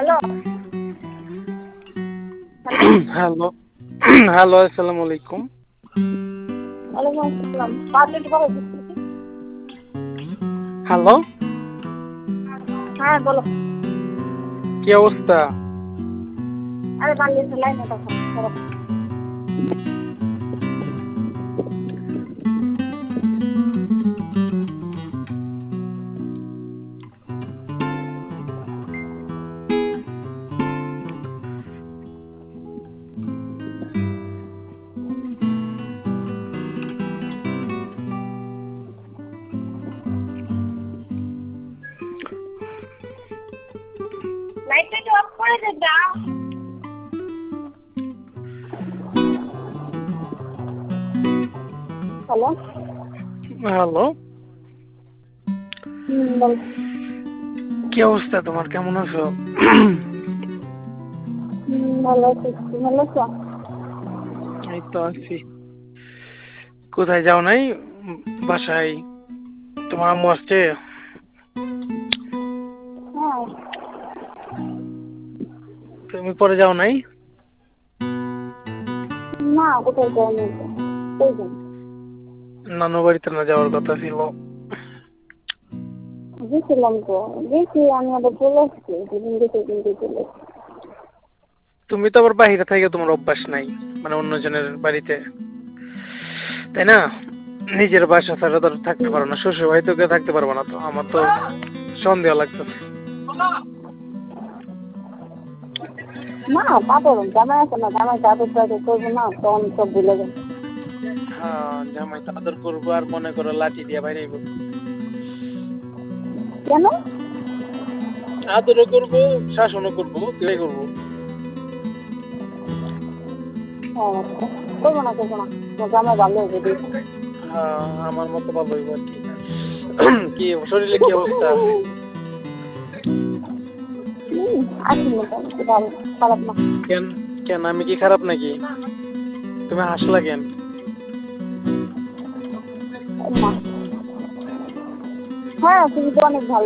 Hello hello hello hello আসসালামু আলাইকুম। ওয়ালাইকুম আসসালাম। 5 মিনিট পরে দিচ্ছি। হ্যালো, হ্যাঁ বলো। কি অবস্থা? আরে বাংলাদেশ লাইনে তখন ধরো। লাইটটা একটু অফ করে দে দাও। হ্যালো হ্যালো, বল। কি অবস্থা তোমার? কেমন আছো? ভালো আছি, তুমি ভালো আছো? এই তো আছি। কোথায় যাও নাই? বাসায় তোমার আম্মু আসছে? হ্যাঁ তুমি পরে যাও নাই? না, কোথায় যাইনি তো। কই যাই? নানু বাড়িতে না যাওয়ার কথা ছিল। গেছিলাম তো, গেছি আমি আবার চলে আসছি, যেদিন গেছি ওদিন চলে আসছি। তুমি তো আবার বাইরে থেকে তোমার অভ্যাস নাই, মানে অন্যজনের বাড়িতে, তাই না? নিজের বাসা ছাড়া তো থাকতে পারো না, শ্বশুর বাড়িতে কেউ থাকতে পারবো না। তো আমার তো সন্দেহ লাগতেছে। না তারপর জামাই আছে না, জামাই চাদর টাদর করবো না, তখন সব ভুলে যাবে। হ্যাঁ, জামাই তো আদর করবো আর মনে করো লাঠি দিয়ে বাইরে আইবো। কেন? আদরও করবো, শাসনও করবো, দুটাই করবো। হ্যাঁ করবো না করবো না, তোমার জামাই ভালো হয়েছে দেখি। হ্যাঁ, আমার মতো ভালো হইব আর কি। কি শরীরে কি অবস্থা? আছি মোটামুটি ভালো, খারাপ না। কেন? কেন আমি কি খারাপ নাকি? তুমি হাসলা কেন? না হ্যাঁ তুমি তো অনেক ভালো।